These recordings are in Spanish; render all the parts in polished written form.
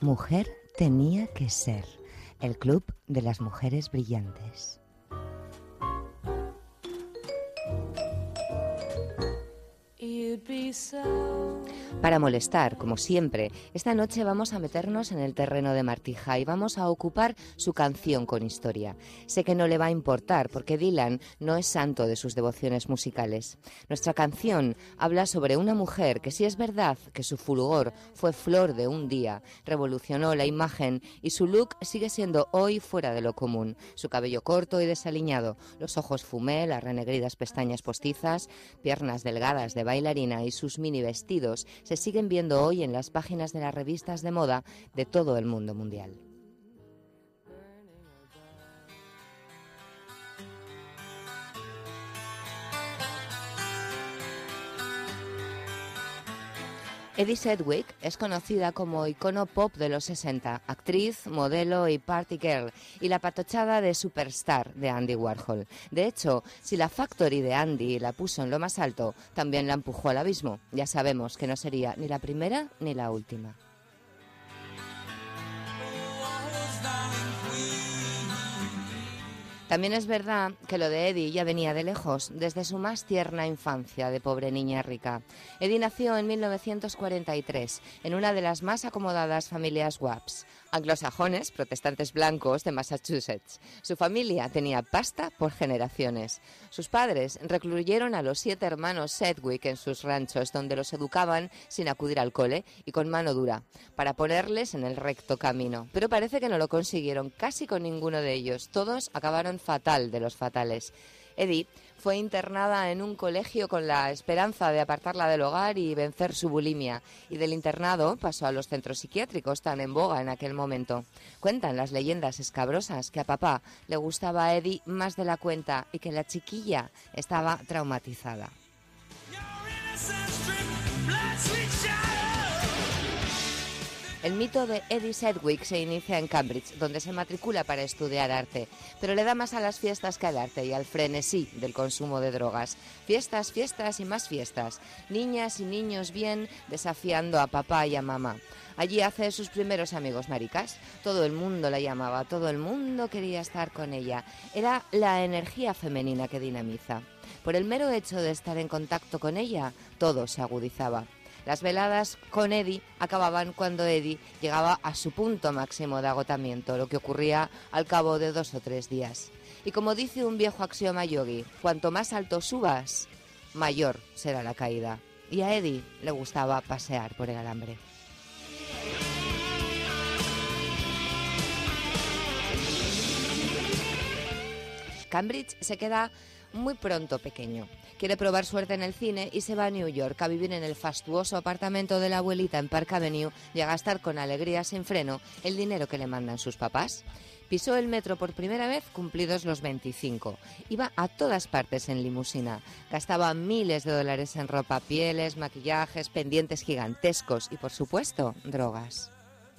Mujer tenía que ser, el club de las mujeres brillantes. Para molestar, como siempre, esta noche vamos a meternos en el terreno de Martija y vamos a ocupar su canción con historia. Sé que no le va a importar porque Dylan no es santo de sus devociones musicales. Nuestra canción habla sobre una mujer que, si es verdad que su fulgor fue flor de un día, revolucionó la imagen y su look sigue siendo hoy fuera de lo común. Su cabello corto y desaliñado, los ojos fumé, las renegridas pestañas postizas, piernas delgadas de bailarina y sus mini vestidos se siguen viendo hoy en las páginas de las revistas de moda de todo el mundo mundial. Eddie Sedgwick es conocida como icono pop de los 60, actriz, modelo y party girl, y la patochada de superstar de Andy Warhol. De hecho, si la Factory de Andy la puso en lo más alto, también la empujó al abismo. Ya sabemos que no sería ni la primera ni la última. También es verdad que lo de Eddie ya venía de lejos, desde su más tierna infancia de pobre niña rica. Eddie nació en 1943 en una de las más acomodadas familias WAPs, anglosajones, protestantes blancos de Massachusetts. Su familia tenía pasta por generaciones. Sus padres recluyeron a los 7 hermanos Sedgwick en sus ranchos, donde los educaban sin acudir al cole y con mano dura, para ponerles en el recto camino. Pero parece que no lo consiguieron casi con ninguno de ellos. Todos acabaron fatal de los fatales. Eddie fue internada en un colegio con la esperanza de apartarla del hogar y vencer su bulimia, y del internado pasó a los centros psiquiátricos tan en boga en aquel momento. Cuentan las leyendas escabrosas que a papá le gustaba a Eddie más de la cuenta y que la chiquilla estaba traumatizada. El mito de Eddie Sedgwick se inicia en Cambridge, donde se matricula para estudiar arte, pero le da más a las fiestas que al arte y al frenesí del consumo de drogas. Fiestas, fiestas y más fiestas. Niñas y niños bien desafiando a papá y a mamá. Allí hace sus primeros amigos maricas. Todo el mundo la llamaba, todo el mundo quería estar con ella. Era la energía femenina que dinamiza. Por el mero hecho de estar en contacto con ella, todo se agudizaba. Las veladas con Eddie acababan cuando Eddie llegaba a su punto máximo de agotamiento, lo que ocurría al cabo de 2 o 3 días. Y como dice un viejo axioma yogi, cuanto más alto subas, mayor será la caída. Y a Eddie le gustaba pasear por el alambre. Cambridge se queda muy pronto pequeño. Quiere probar suerte en el cine y se va a New York a vivir en el fastuoso apartamento de la abuelita en Park Avenue y a gastar con alegría sin freno el dinero que le mandan sus papás. Pisó el metro por primera vez cumplidos los 25. Iba a todas partes en limusina. Gastaba miles de dólares en ropa, pieles, maquillajes, pendientes gigantescos y, por supuesto, drogas.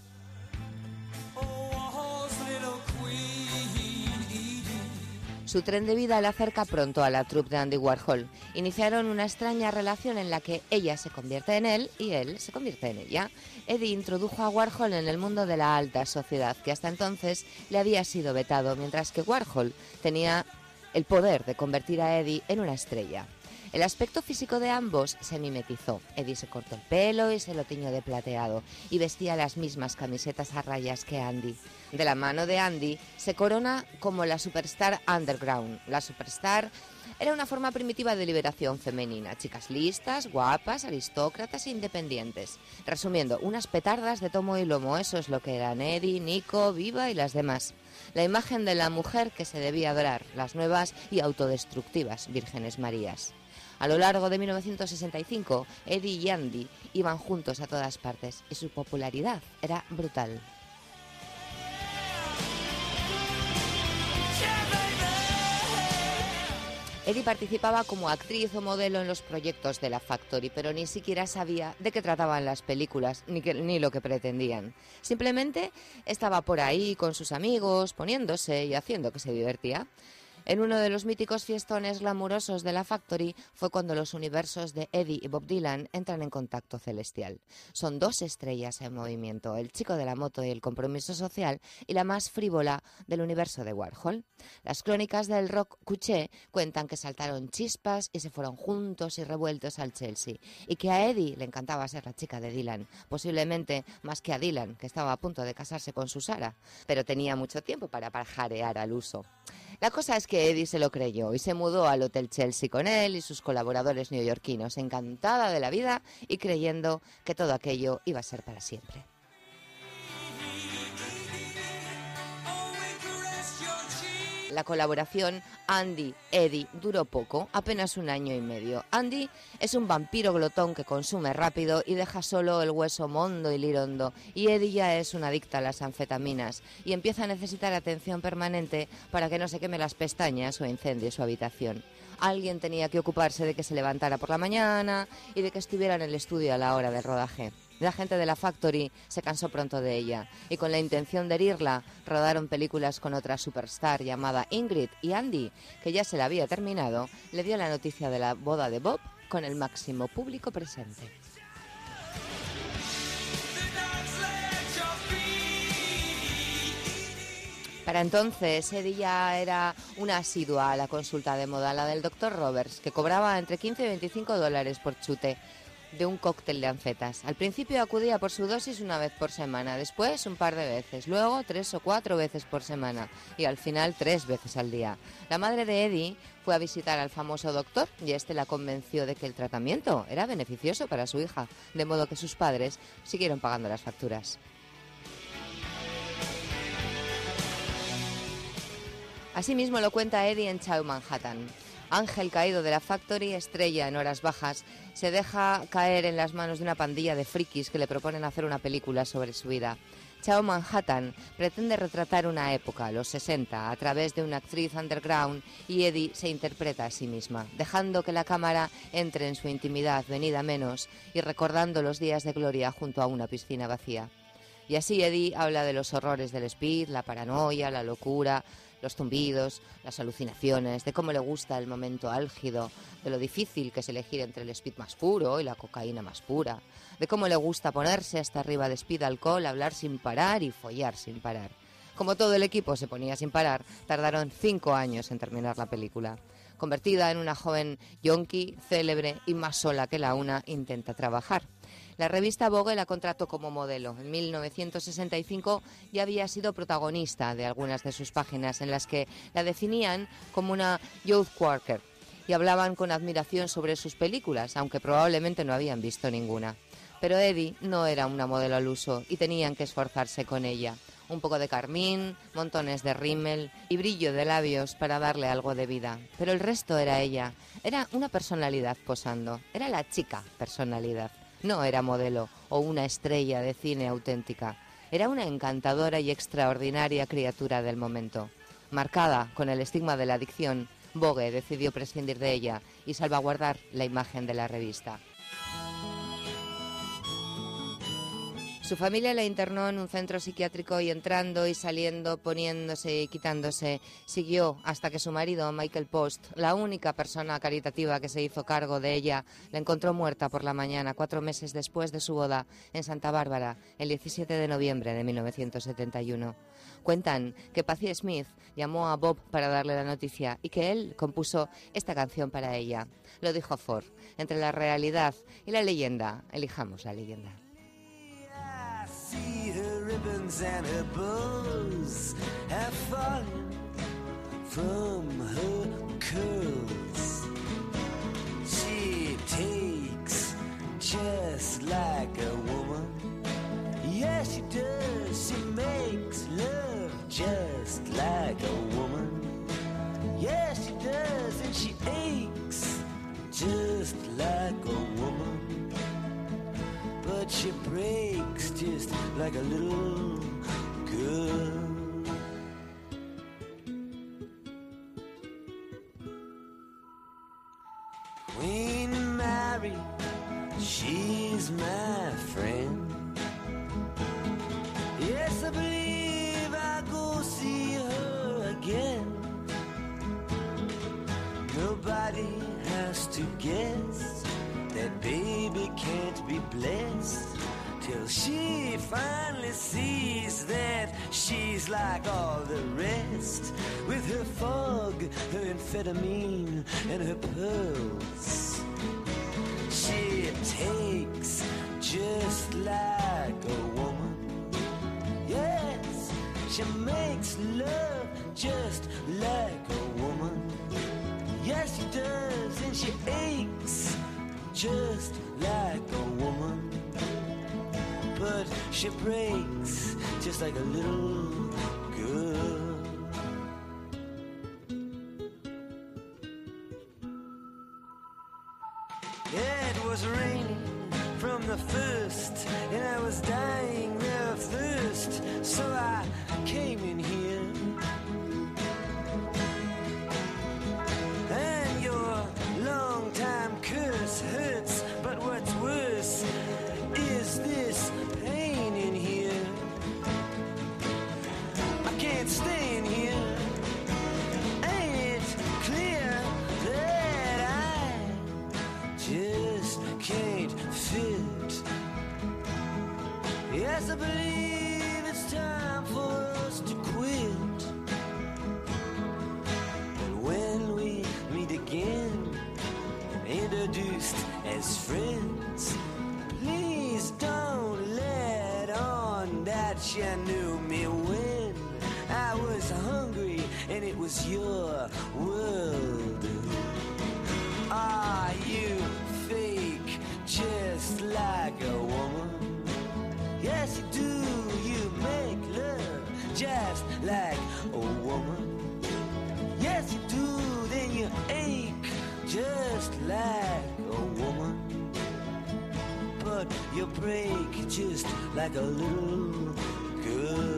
Su tren de vida le acerca pronto a la troupe de Andy Warhol. Iniciaron una extraña relación en la que ella se convierte en él y él se convierte en ella. Eddie introdujo a Warhol en el mundo de la alta sociedad, que hasta entonces le había sido vetado, mientras que Warhol tenía el poder de convertir a Eddie en una estrella. El aspecto físico de ambos se mimetizó. Eddie se cortó el pelo y se lo tiñó de plateado y vestía las mismas camisetas a rayas que Andy. De la mano de Andy se corona como la superstar underground. La superstar era una forma primitiva de liberación femenina. Chicas listas, guapas, aristócratas e independientes. Resumiendo, unas petardas de tomo y lomo. Eso es lo que eran Eddie, Nico, Viva y las demás. La imagen de la mujer que se debía adorar, las nuevas y autodestructivas vírgenes Marías. A lo largo de 1965, Eddie y Andy iban juntos a todas partes y su popularidad era brutal. Eddie participaba como actriz o modelo en los proyectos de la Factory, pero ni siquiera sabía de qué trataban las películas ni lo que pretendían. Simplemente estaba por ahí con sus amigos, poniéndose y haciendo que se divertía. En uno de los míticos fiestones glamurosos de la Factory fue cuando los universos de Eddie y Bob Dylan entran en contacto celestial. Son dos estrellas en movimiento, el chico de la moto y el compromiso social, y la más frívola del universo de Warhol. Las crónicas del rock cuché cuentan que saltaron chispas y se fueron juntos y revueltos al Chelsea, y que a Eddie le encantaba ser la chica de Dylan, posiblemente más que a Dylan, que estaba a punto de casarse con Susara, pero tenía mucho tiempo para pajarear al uso. La cosa es que Eddie se lo creyó y se mudó al Hotel Chelsea con él y sus colaboradores neoyorquinos, encantada de la vida y creyendo que todo aquello iba a ser para siempre. La colaboración Andy-Eddie duró poco, apenas 1 año y medio. Andy es un vampiro glotón que consume rápido y deja solo el hueso mondo y lirondo, y Eddie ya es una adicta a las anfetaminas y empieza a necesitar atención permanente para que no se queme las pestañas o incendie su habitación. Alguien tenía que ocuparse de que se levantara por la mañana y de que estuviera en el estudio a la hora del rodaje. La gente de la Factory se cansó pronto de ella y con la intención de herirla rodaron películas con otra superstar llamada Ingrid, y Andy, que ya se la había terminado, le dio la noticia de la boda de Bob con el máximo público presente. Para entonces, Eddie ya era una asidua a la consulta de moda, la del Dr. Roberts, que cobraba entre 15 y 25 dólares por chute de un cóctel de anfetas. Al principio acudía por su dosis 1 vez por semana, después un par de veces, luego 3 o 4 veces por semana y al final 3 veces al día. La madre de Eddie fue a visitar al famoso doctor y este la convenció de que el tratamiento era beneficioso para su hija, de modo que sus padres siguieron pagando las facturas. Asimismo lo cuenta Eddie en Ciao Manhattan. Ángel caído de la Factory, estrella en horas bajas, se deja caer en las manos de una pandilla de frikis que le proponen hacer una película sobre su vida. Ciao Manhattan pretende retratar una época, los 60, a través de una actriz underground, y Eddie se interpreta a sí misma, dejando que la cámara entre en su intimidad venida menos y recordando los días de gloria junto a una piscina vacía. Y así Eddie habla de los horrores del speed, la paranoia, la locura, los zumbidos, las alucinaciones, de cómo le gusta el momento álgido, de lo difícil que es elegir entre el speed más puro y la cocaína más pura, de cómo le gusta ponerse hasta arriba de speed alcohol, hablar sin parar y follar sin parar. Como todo el equipo se ponía sin parar, tardaron 5 años en terminar la película. Convertida en una joven yonki, célebre y más sola que la una, intenta trabajar. La revista Vogue la contrató como modelo. En 1965 ya había sido protagonista de algunas de sus páginas en las que la definían como una youth worker y hablaban con admiración sobre sus películas, aunque probablemente no habían visto ninguna. Pero Eddie no era una modelo al uso y tenían que esforzarse con ella. Un poco de carmín, montones de rímel y brillo de labios para darle algo de vida. Pero el resto era ella. Era una personalidad posando. Era la chica personalidad. No era modelo o una estrella de cine auténtica. Era una encantadora y extraordinaria criatura del momento. Marcada con el estigma de la adicción, Vogue decidió prescindir de ella y salvaguardar la imagen de la revista. Su familia la internó en un centro psiquiátrico y entrando y saliendo, poniéndose y quitándose, siguió hasta que su marido, Michael Post, la única persona caritativa que se hizo cargo de ella, la encontró muerta por la mañana 4 meses después de su boda en Santa Bárbara, el 17 de noviembre de 1971. Cuentan que Patti Smith llamó a Bob para darle la noticia y que él compuso esta canción para ella. Lo dijo Ford: entre la realidad y la leyenda, elijamos la leyenda. Ribbons and her bows have fallen from her curls. She takes just like a woman. Yes, she does. She makes love just like a woman. Yes, she does. And she aches just like a woman. But she breaks just like a little girl. Queen Mary, she's my friend. Yes, I believe I'll go see her again. guess that baby can't be blessed till she finally sees that she's like all the rest, with her fog, her amphetamine, and her pearls. She takes just like a woman. Yes, she makes love just like a woman. Yes, she does, and she aches just like a woman. But she breaks just like a little girl. Yeah, it was raining from the first, and I was dying of thirst, so I came in here. And your long-time curse hurts, but what's worse is this pain in here. I can't stay in here. Ain't it clear that I just can't fit? Yes, I believe it's time for us to quit. And when we meet again, introduced as friends, please don't let on that you knew me when I was hungry and it was your world. Ah, you fake just like a woman. Yes, you do, you make love just like a woman. Yes, you do, then you ache just like a woman. But you break just like a little girl.